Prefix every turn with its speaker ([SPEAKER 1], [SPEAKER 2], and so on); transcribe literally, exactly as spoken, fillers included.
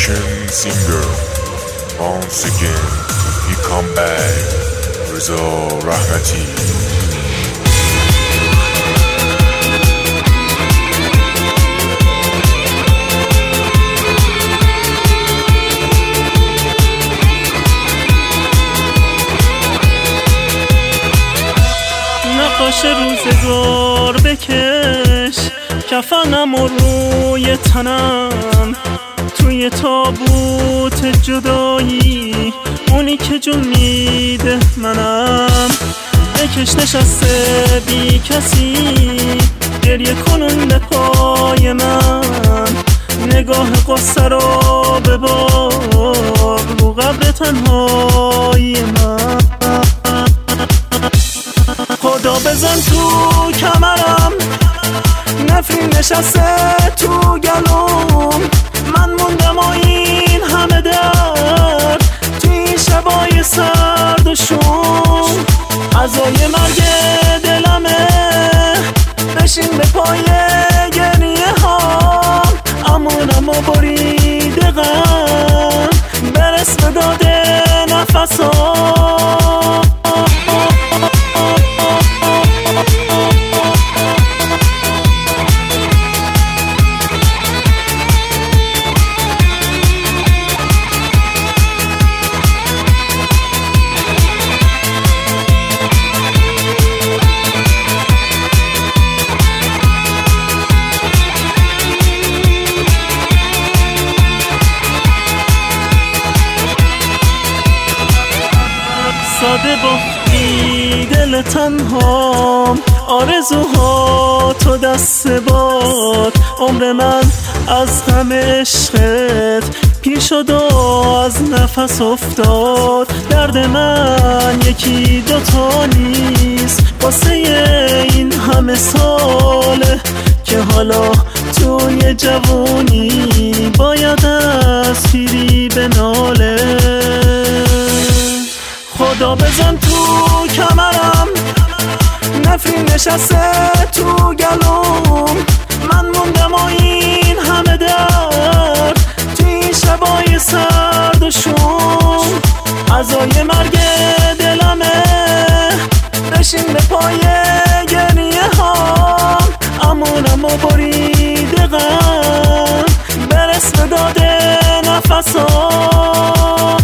[SPEAKER 1] Russian singer. Once again, he come back. Reza Rahmati.
[SPEAKER 2] نقاش روزگار بکش کفنم و روی تنم، توی تابوت جدایی اونی که جون میده منم. بکش نشسته بی کسی گریه کنون به پای من، نگاه قصه رو ببار رو قبر تنهای من. خدا بزن تو کمرم نفرین نشسته تو گلوم، من موندم و این همه درد تو این شبای سرد و شوم. عزای مرگ دلمه بشین به پای گریه ها، امونم و بریده غم برس به داد نفس ها. ساده باختی دل تنهام، آرزوها تو دست باد. عمر من از غم عشقت پیر شد و از نفس افتاد. درد من یکی دوتا نیست واسه این همه ساله که حالا توی جوونی باید از پیری بناله. خدا بزن تو کمرم نفرین نشسته تو گلوم، من موندم و این همه درد تو این شبای سرد و شوم. عزای مرگ دلمه بشین به پای گریه ها، امونم و بریده غم برس به داد نفس ها.